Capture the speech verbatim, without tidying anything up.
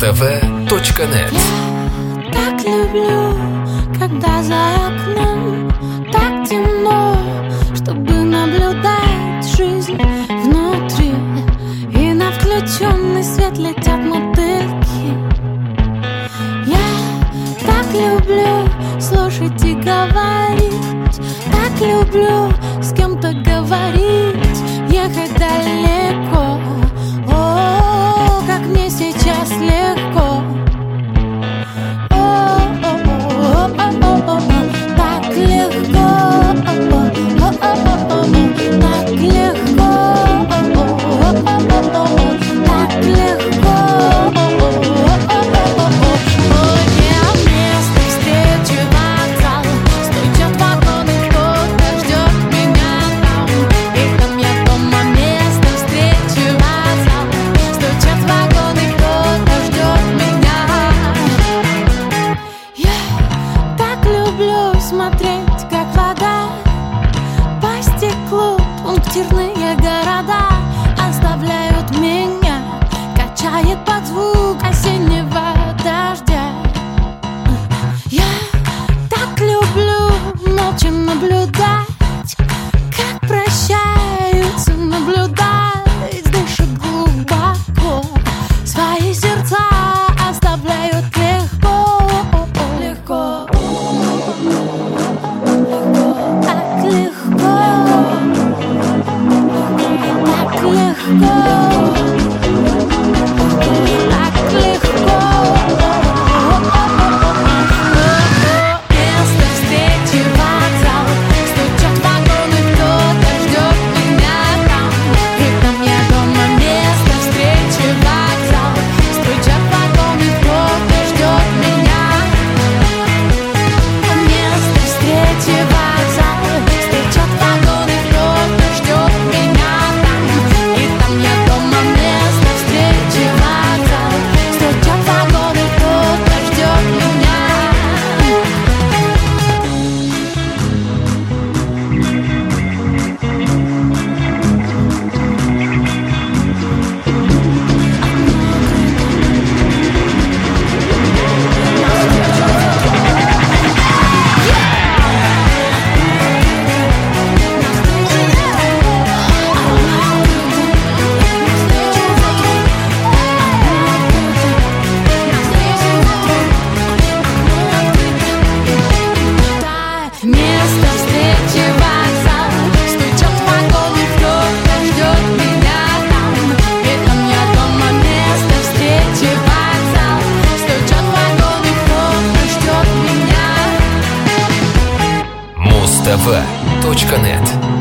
муз-тв точка нет. Я так люблю, когда за окном так темно, чтобы наблюдать жизнь внутри. И на включенный свет летят мотыльки. Я так люблю слушать и говорить, так люблю с кем-то говорить, ехать далеко. О, как мне сейчас легко. Так легко, так легко, так легко. Нет места встречи, вокзал, стучат вагоны, кто-то ждет меня там. И там я дома, место встречи, вокзал, стучат вагоны, кто-то ждет меня. Я так люблю смотреть, как вода по стеклу, пунктирные города оставляют меня, качает под звук осеннего дождя. Я так люблю молча наблюдать, как прощаются, наблюдать, дышат глубоко, свои сердца оставляют легко, легко. Так легко, так легко, так легко. Место встречи, вокзал, стучат вагоны, кто-то ждет меня там. И там я дома, место встречи, вокзал, стучат вагоны, кто-то ждет меня. Место встречи, вокзал, стучат вагоны, кто-то ждет меня там. И там я дома, место встречи, вокзал, стучат вагоны, кто-то ждет меня. Место встречи, вокзал, стучат вагоны, кто-то ждет меня там. И там я дома, место встречи, вокзал, стучат вагоны, кто-то ждет меня. муз-тв точка нет.